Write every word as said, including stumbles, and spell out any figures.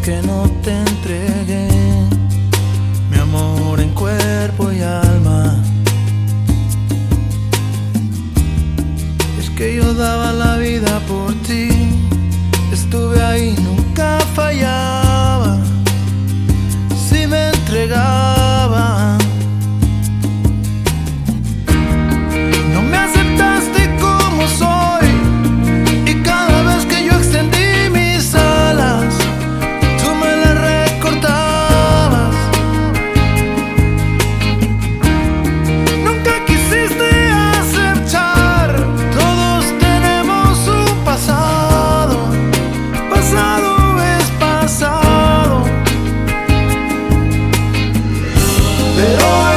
que no te entregué mi amor en cuerpo y alma. Es que yo daba la vida por ti, estuve ahí, nunca fallaba, si me entregaba. No me aceptaste como soy, y cada vez que yo extendí mis alas, tú me las recortabas. Nunca quisiste aceptar, todos tenemos un pasado, pasado es pasado. Pero